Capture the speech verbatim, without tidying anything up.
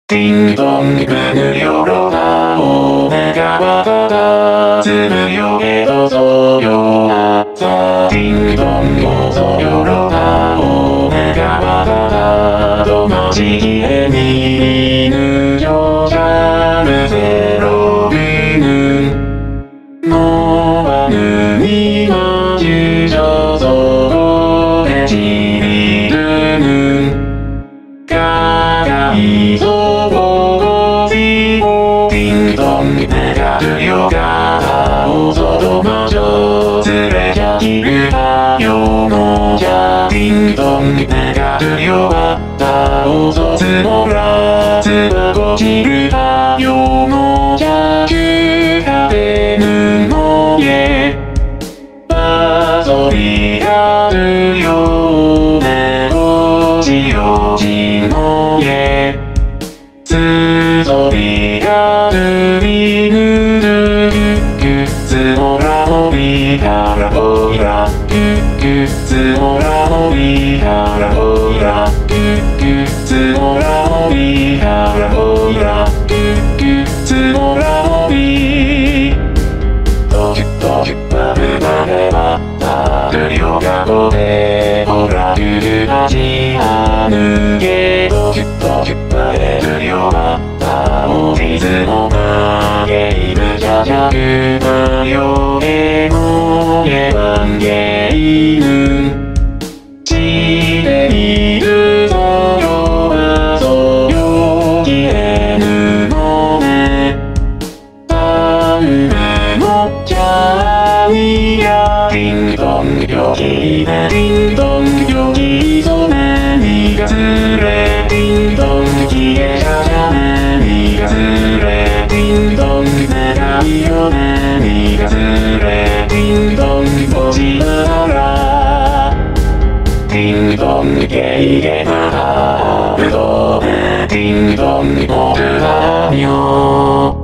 ディンドンぐぬよろなおめがわたたつむよげどぞよなさディンドンごぞよろなおめがわたたとまじきえにぬよじゃめせろびぬのわぬにまじゅじょぞえじりるぬかがいぞよがおぞどまじょつれじゃきるはよのじゃディンドンねがるよわったおぞつもらつばごじるはよのじゃきゅかでぬのえばぞりがるよねごじよじのえつぞりがるりぬつもらもりからほいらくくつもらもりからほいらくくつもらもりからほいらくくつもらもりときゅときゅばぶばればたるよがごでほらくるはじあぬげときゅときゅばれるよばたおじずもまげいるじゃじゃくばよえのえばんげいぬちでいるぞよばぞよきえぬのねあうめのちゃいやディンドンよきねディンドンよきぞねにがつれディンドンきえじゃじゃねにがつれディンドンねがいよねにがつれディンドンごじならディンドンゲイゲならぶどうねディンドンもるはにょ